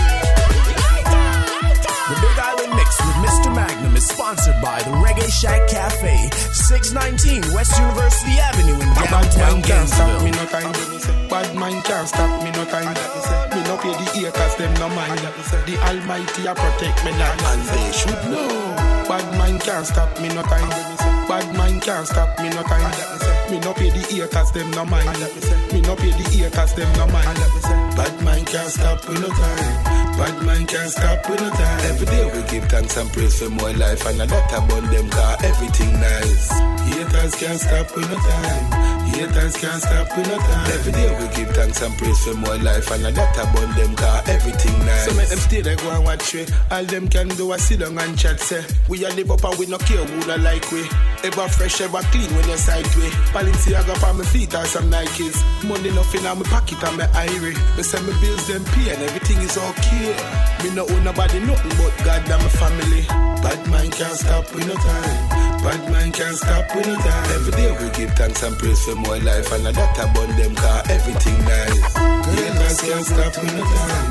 The Big Island Mix with Mister Magnum is sponsored by the Reggae Shack Cafe, six nineteen West University Avenue in downtown Stop me Gainesville. no time. Bad mind can't stop me no time. Me no pay the ear cause them no mind. The Almighty a protect me life and they should know. Bad mind can't stop me no time. Bad mind can't stop me no time. Me no pay the ear cause them no mind. Me no pay the ear cause them no mind. Bad mind can't stop me no time. Bad mind can't stop me no time. Every day we give thanks and praise for more life, and a lot about them car everything nice. Haters can't stop me no time. Haters can't stop me no time. Every day we give thanks and praise for more life, and a lot about them car everything nice. So make them stay there go and watch we. All them can do is sit down and chat say we a live up and we no care who no like we. Ever fresh, ever clean when you sight way. Balenciaga for my feet or some Nikes. Money nothing on my pocket and my irie. Me say my bills them pay and everything is okay. Me no owe nobody nothing but God and my family. Bad mind can't stop with no time. Bad mind can't stop with no time. Every day we give thanks and praise for more life, and a lot about them car everything nice. Haters can't stop with no time.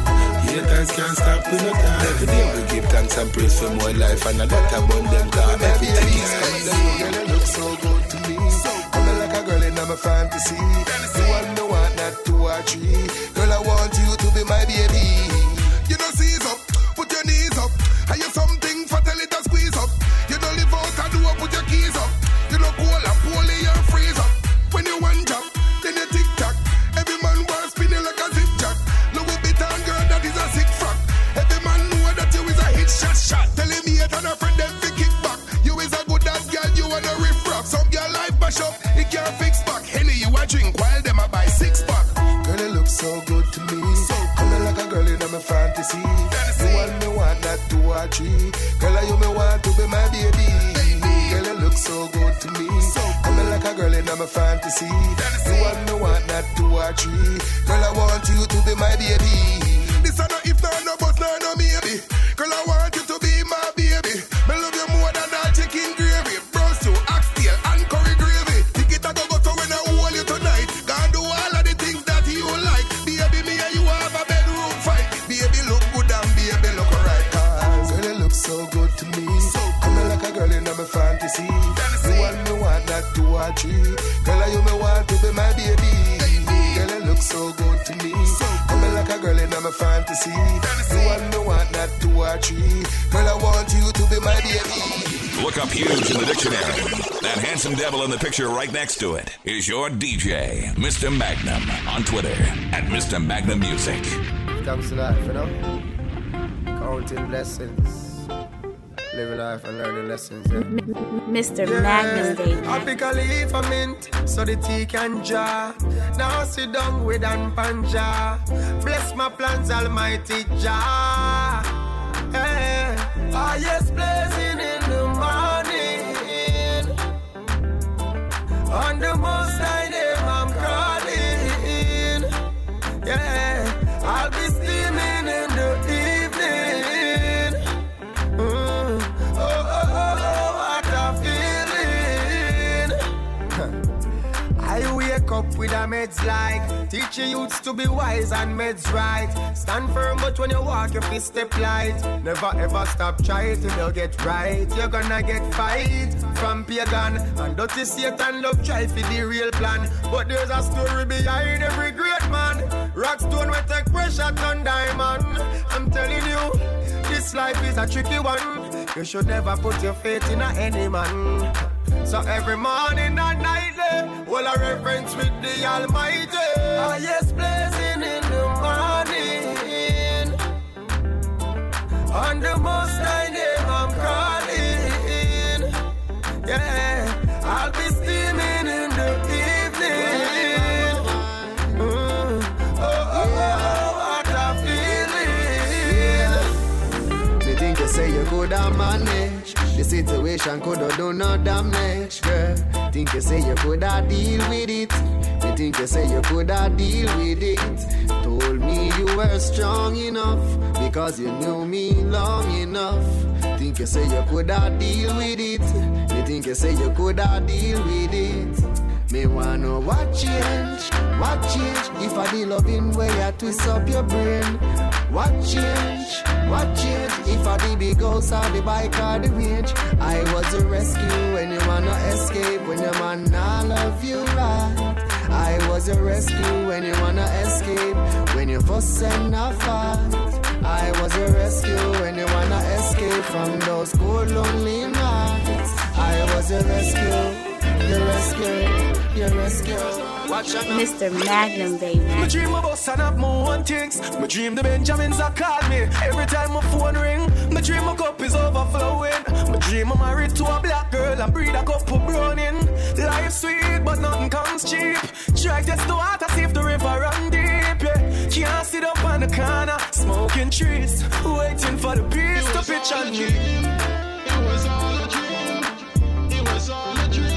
Haters can't stop with no time. Every day we give thanks and praise for more life, and a lot about them cause everything is coming. Girl, you look so good to me. Coming like a girl in my fantasy. You want me want not two or three. Girl, I want you to be my baby. You know, seize up, put your knees up. Are you something for tell it to squeeze up? You don't live out and do up, put your keys up. You know, cool up, poorly, you're freeze up. When you one job, then you tick tock. Every man was spinning like a zip jack. Louis Vuitton girl, that is a sick frock. Every man know that you is a hit shot shot. Telling me it and a friend them fi kick back. You is a good ass girl, you wanna riff rock. Some girl life bash up, it can't fix back. Henny you a drink while them a buy six pack. Girl, you look so good to me. So coming like a girl in my fantasy. You want me want that two or three. Girl, you me want to be my baby. Girl, you look so good to me. So coming like a girl in my fantasy. You want me want that two or three. Girl, I want you to be my baby. This are no if no no but no no maybe. Girl, I want you to be my baby. Me love you more than all chicken gravy. Bros to oxtail and curry gravy. Think it a go go so when I hold you tonight. Gonna do all of the things that you like. Baby, me and you have a bedroom fight. Baby, look good and baby, look alright. Cause girl, you look so good to me. So coming like a girl in my fantasy. You want me want that two or three. Girl, you me want to be my baby. Girl, you look so good to me. So coming like a girl in my fantasy. You want me want that two or three. Girl, I want you to be my baby. Look up huge in the dictionary. That handsome devil in the picture right next to it is your D J, Mister Magnum, on Twitter at Mister Magnum Music. Thanks to life, you know. Counting blessings. Living life and learning lessons, yeah. Mister Yeah. Magnum, baby. I pick a leaf of mint so the tea can jar. Now sit down with an panja. Bless my plans, Almighty Jah. Hey. Ah, yes, blessing in the morning. On the most high name I'm calling. Yeah, I'll be steaming in the evening. Mm. Oh, oh, oh, oh, what a feeling. I wake up with a meds like teaching youths to be wise and meds right. Stand firm, but when you walk, your feet step light. Never ever stop, try it till you get right. You're gonna get fight from pagan and dirty Satan love try for the real plan. But there's a story behind every great man. Rockstone will take pressure on diamond. I'm telling you, this life is a tricky one. You should never put your faith in a any man. So every morning and nightly, well I reverence with the Almighty. Ah yes, blessing in the morning. On the most high name I'm calling. Yeah, I'll be steaming in the evening. Mm. Oh, oh, oh, what a feeling. They think you say you could have managed. The situation could have done no damage, girl. Think you say you could have deal with it. You think you say you could have deal with it. Told me you were strong enough because you knew me long enough. Think you say you could have deal with it. You think you say you could have deal with it. Me wanna what change, what change. If I be loving way I twist up your brain. What change, what change. If I be big house or the bike or the range. I was a rescue when you wanna escape. When your man not love you right. I was a rescue when you wanna escape. When you fuss and not fight. I was a rescue when you wanna escape from those cold lonely nights. I was a rescue. Your rescue, your rescue. Watch out, Mister Magnum, baby. Me dream about son up my own things. Me dream the Benjamins are call me every time my phone ring. Me dream my cup is overflowing. Me dream I'm married to a black girl and breed a couple browning. Life sweet but nothing comes cheap. Try test the water, see if the river run deep. Yeah. Can't sit up on the corner, smoking trees, waiting for the peace to pitch on me. It was all a dream. It was all a dream.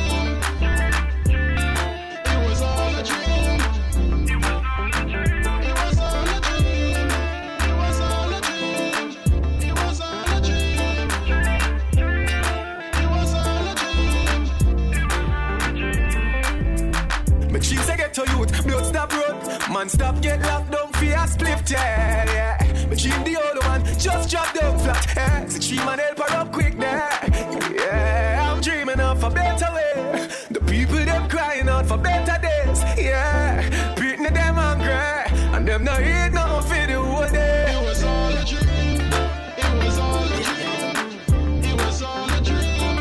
To youth, blood stop road. Man stop get locked down for a split tail, yeah. But dream the old one, just drop down flat. Eh? So three man help her up quick there. Yeah, I'm dreaming of a better way. The people them crying out for better days. Yeah, beating them hungry, and them not eat nothing for the whole day. It was all a dream. It was all a dream. It was all a dream.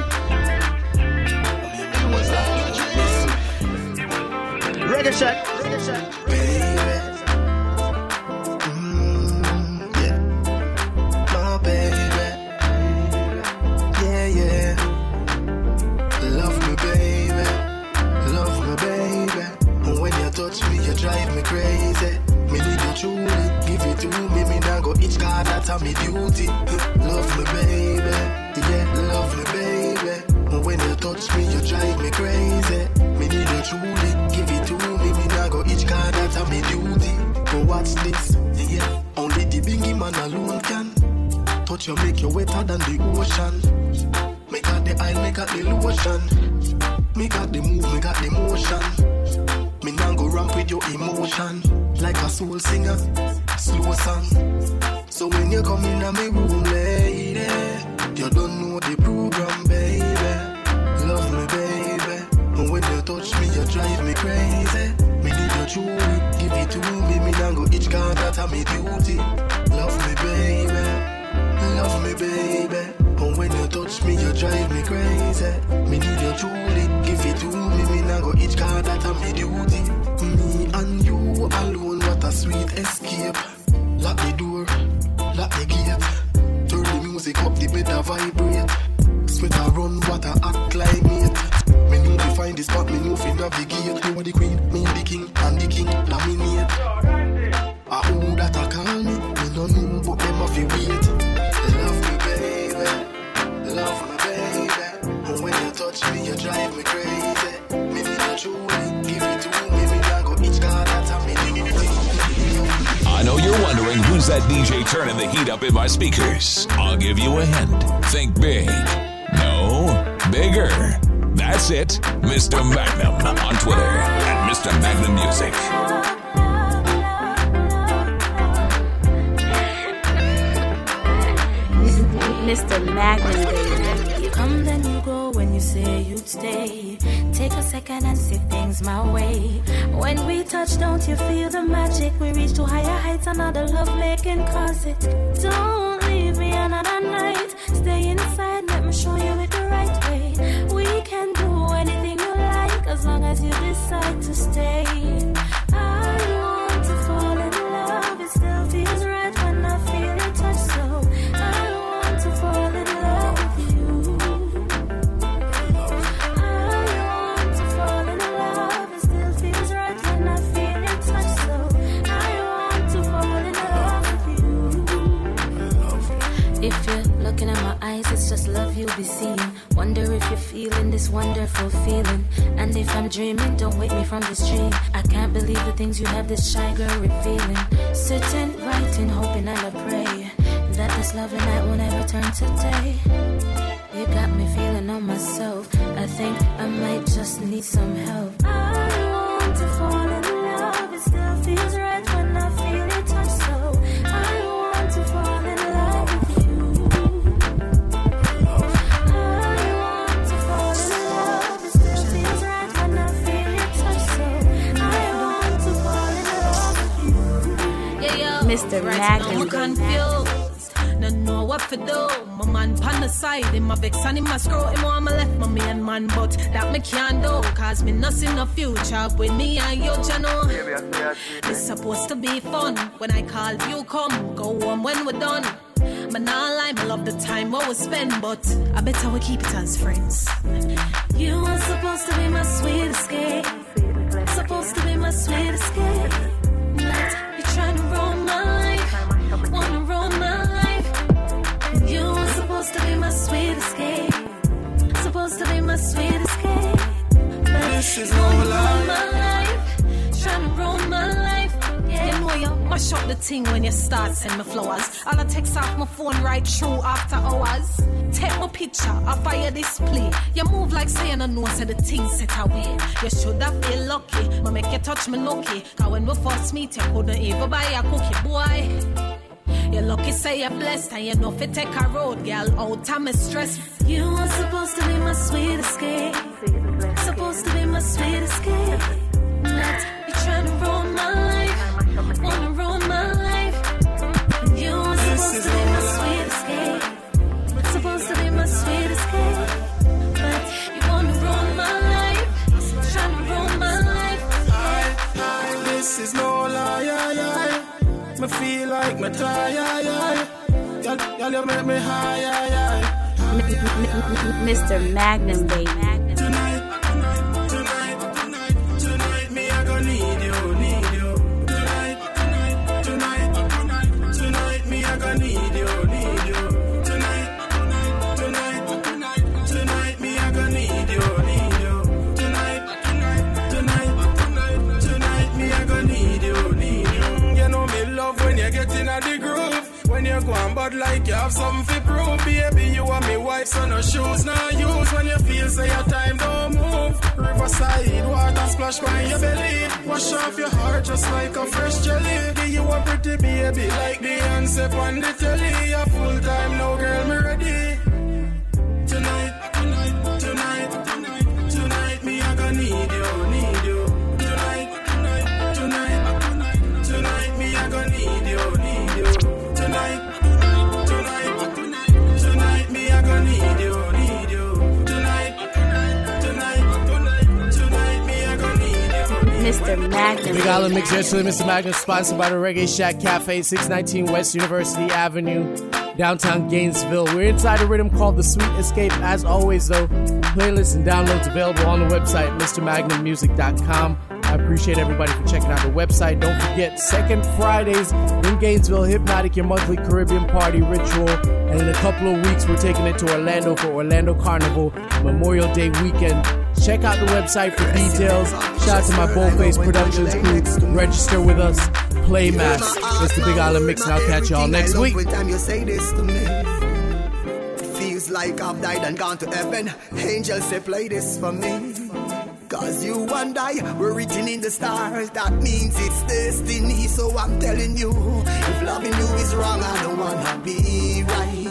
It was all a dream. Reggae Shack. Reggae Shack. Baby. Mm, yeah. My baby. Yeah, yeah. Love me, baby. Love me, baby. And when you touch me, you drive me crazy. Me need you truly. Give it to me. Me now go each card that's on me duty. Love me, baby. Yeah, love me, baby. And when you touch me, you drive me crazy. Me need you truly. Give it to me. Me now go each card that's on me duty. But what's this? Yeah, only the bingy man alone can touch you, make you wetter than the ocean. Me got the oil, me got the lotion. Me got the move, me got the motion. Me now go ramp with your emotion. Like a soul singer, slow song. So when you come in a me room, lady, you don't know the program, baby. Love me, baby. And when you touch me, you drive me crazy. Me need you truly, give it to me. Me now go each card that's on me duty. Love me, baby. Love me, baby. And when you touch me, you drive me crazy. Me need you truly, give it to me. Me now go each card that's on me duty. Me and you alone, what a sweet escape. Lock the door, lock the gate. Turn the music up, the better vibrate. Sweat a run, what a act like mate. Me know to find the spot, me know to navigate. You are the queen, me the king, and the king laminate. Ah, who that a call me? Me no know, but them have to wait. Love me, baby. Love me, baby. And when you touch me, you drive me crazy. Me need you truly, give it to me. Me now go each card that's on me duty. I know you're wondering who's that D J turning the heat up in my speakers. I'll give you a hint. Think big. No, bigger. That's it. Mister Magnum on Twitter at Mister Magnum Music. Mister Magnum, baby. You come then you go when you say you'd stay. Take a second and see things my way. When we touch, don't you feel the magic? We reach to higher heights, another love making cause it. Don't leave me another night. Stay inside, let me show you it the right way. We can do anything you like as long as you decide to stay. I want to fall in love. It still feels right when I feel your touch. So I want to fall in love with you. If you're looking at my eyes, it's just love you'll be seeing. Wonder if you're feeling this wonderful feeling. And if I'm dreaming, don't wake me from this dream. I can't believe the things you have this shy girl revealing. Sitting, writing, hoping and I pray that this lovely night will never turn to day. You got me feeling on myself. I think I might just need some help. I want to fall in love. It still feels right when I feel your touch. So I want to fall in love. Mister Magnum. I'm confused, no know what to do. My man pan the side, him my vex and him my screw. Him want me left my main man, but that me can't do. Cause me not see no future with me and you, Jano. It's supposed to be fun. When I call you come, go home when we're done. But now I love the time what we spend, but I bet I will keep it as friends. You were supposed to be my sweet escape. Supposed to be my sweet escape. But you're trying to ruin my life. Wanna ruin my life. You were supposed to be my sweet escape. Supposed to be my sweet escape. But this is no ruin my life. Trying to ruin my life. Yeah, boy, you mash up the thing when you start send me flowers. All I text off my phone right through after hours. Take my picture, I fire display. You move like saying I know, so the thing set away. You should have feel lucky, but make you touch me lucky. Cause when we first meet, you couldn't even buy a cookie, boy. You're lucky, say you're blessed, and you know if you take a road, girl, out time is stress. You are supposed to be my sweet escape. Supposed to be my sweet escape. Not you trying to ruin my life. Wanna ruin my life. You are supposed to be my sweet escape. Supposed to be my sweet escape. But you wanna ruin my life. Trying to ruin my life. I, I, this is no lie, I, I. Me feel like me die, I, I. Y'all, y'all, you make me high, I, I. Mister Magnum, baby. Tonight, tonight, tonight, tonight, tonight, me I gonna need you, need you. Tonight, tonight, tonight, tonight, tonight, me I gonna need you, need you. Tonight, tonight, tonight, tonight, tonight, me I gonna need you, need you. Tonight, tonight, tonight, tonight, tonight, me I gonna need you, need you. You know me love when you get in a the groove. When you go on bad like you have something to prove, baby, you are me wife, so no shoes, no use. When you feel say your time don't move, riverside, water splash by your belly. Wash off your heart just like a fresh jelly. Give you a pretty baby like Beyonce on the telly. A full time now, girl, me ready. Tonight, tonight, tonight, tonight, tonight, me I gonna need you, need you. Tonight, tonight, tonight, tonight, tonight, me I gonna need you, need you. Tonight, tonight, tonight, tonight, me I gonna need you, need you. Tonight, tonight, tonight, tonight, tonight, me I gonna need you. Mister Magnum. Big Island Mix yesterday, Mister Magnum, sponsored by the Reggae Shack Cafe, six nineteen West University Avenue, downtown Gainesville. We're inside a rhythm called The Sweet Escape. As always, though, playlists and downloads available on the website, Mr Magnum Music dot com. I appreciate everybody for checking out the website. Don't forget, second Fridays in Gainesville, Hypnotic, your monthly Caribbean party ritual. And in a couple of weeks, we're taking it to Orlando for Orlando Carnival Memorial Day weekend. Check out the website for details. Shout out to my Boldface Productions crew. Register with us. Play mass. It's the Big Island Mix, and I'll catch y'all next week. Time you say this to me, it feels like I've died and gone to heaven. Angels say play this for me. Cause you and I were written in the stars. That means it's destiny. So I'm telling you, if loving you is wrong, I don't wanna be right.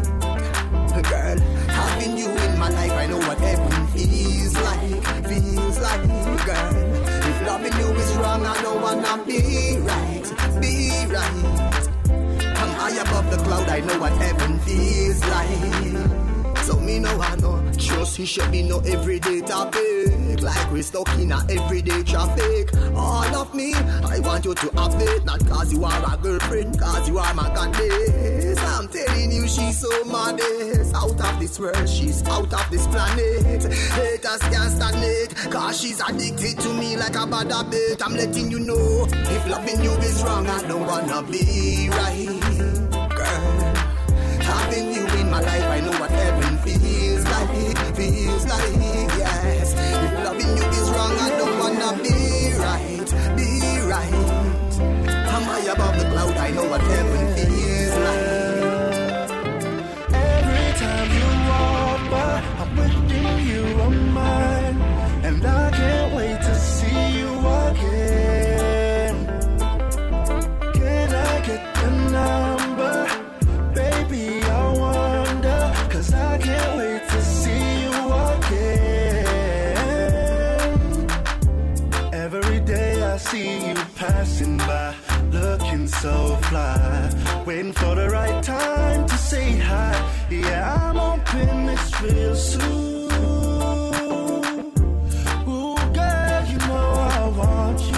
Girl, having you in my life, I know what heaven feels like. Feels like, girl. If loving you is wrong, I don't wanna be right. Be right. I'm high above the cloud, I know what heaven feels like. So me know I know, trust he should be no everyday topic. Like we're stuck in a everyday traffic. All of me, I want you to have it. Not cause you are a girlfriend, cause you are my goddess. I'm telling you she's so modest. Out of this world, she's out of this planet. Haters can't stand it, cause she's addicted to me like a bad habit. I'm letting you know, if loving you is wrong, I don't wanna be right. Girl, having you in my life, I know what heaven feels like. Feels like, yes. If loving you is wrong, I don't wanna be right. Be right. I'm high above the cloud, I know what heaven feels like. Every time you walk by, I'm wishing you are mine. And I can't wait to see you again. Can I get the number? Baby, I wonder, cause I can't wait to see you again. Every day I see you passing by, looking so fly, waiting for the right time to say hi. Yeah, I'm hoping it's real soon. Ooh, girl, you know I want you.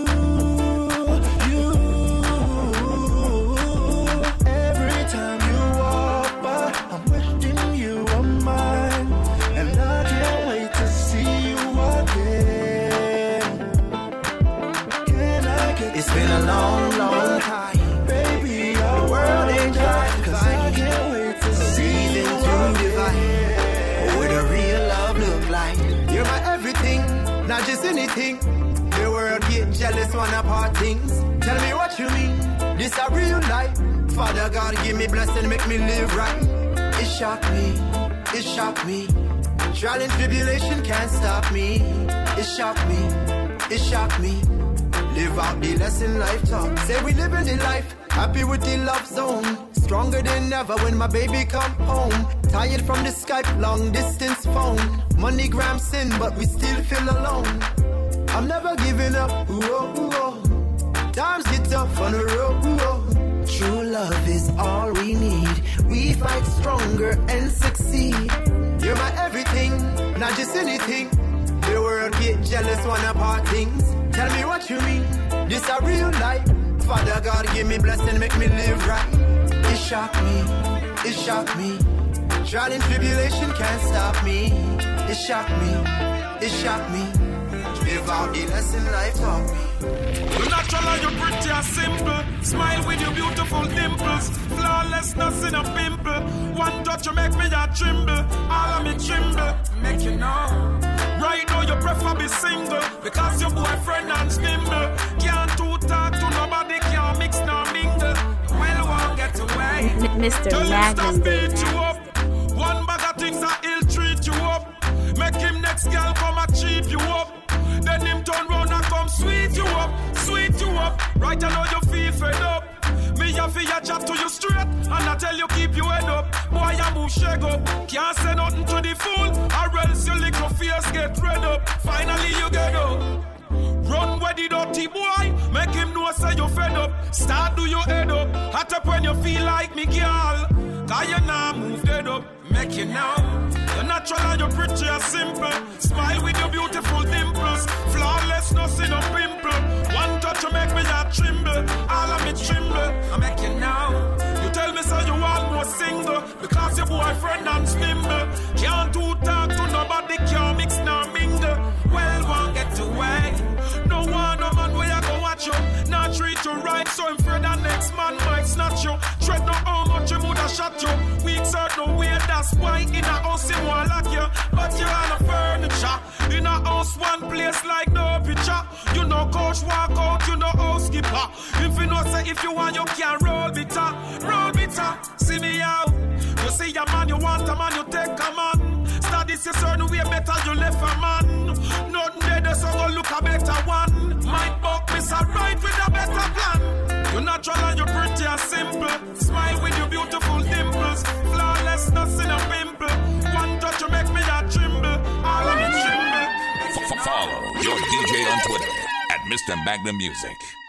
It's been a long, long time. Baby, the world ain't right. Cause I can't wait to see you divine. What a real love look like. You're my everything, not just anything. The world get jealous, wanna part things. Tell me what you mean. This a real life. Father God, give me blessing, make me live right. It shocked me, it shocked me. Trial and tribulation can't stop me. It shocked me, it shocked me. Live out the lesson life taught. Say we living the life, happy with the love zone. Stronger than ever when my baby come home. Tired from the Skype, long distance phone. Money gram sin, but we still feel alone. I'm never giving up, whoa, whoa. Times get tough on the road, whoa. True love is all we need. We fight stronger and succeed. You're my everything, not just anything. The world get jealous, wanna part things. Tell me what you mean, this a real life. Father God, give me blessing, make me live right. It shocked me, it shocked me. Trial and tribulation can't stop me. It shocked me, it shocked me. Live out the lesson life taught me. You're natural and you're pretty and simple. Smile with your beautiful dimples. Flawless, nothing a pimple. One touch you make me a tremble. All of me tremble, make you know. Right now you prefer be single because your boyfriend and nimble. Can't too talk to nobody, can't mix nor mingle. Well, won't get away. Mister Magnum, baby. One bag of things that he'll treat you up. Make him next girl come and cheap you up. Then him turn round and come sweet you up, sweet you up. Right, I know you feel fed up. Me a fi a chat to you straight, and I tell you keep your head up. Boy, I move shake up. Can't say nothing to the fool, or else your little fears get red up. Finally you get up. Run where the dirty boy, make him know say you fed up. Start do your head up, hot up when you feel like me girl. Cause you now move dead up, make you know. You're natural and you're pretty and simple. Smile with your beautiful dimples. Flawless, nothing a pimple. One touch you make me a tremble. All of me tremble, I make you know. You tell me so you almost single because your boyfriend and nimble. Can't do talk to nobody, can't mix nor mingle. Well, won't get away. No one, no man where you go watch you. Not treat you right, so I'm afraid the next man might snatch you. Tread no how much you would have shot you. Weeks hurt no way, that's why in a house him won't lock you. But you on a furniture. In a house, one place like no picture. You know coach walk out, you know house skipper. If you know say if you want, you can roll bitter. Roll bitter, see me out. You see a man, you want a man, you take a man. Start this a certain way better, you left a man. Nothing dead, so go look a better one. Might buck miss a right with a better plan. You're natural and you're pretty and simple. Smile with your beautiful dimples. Flawless, nothing a pimple. One touch you make me a tremble. All of me tremble. Follow your D J on Twitter at Mister Magnum Music.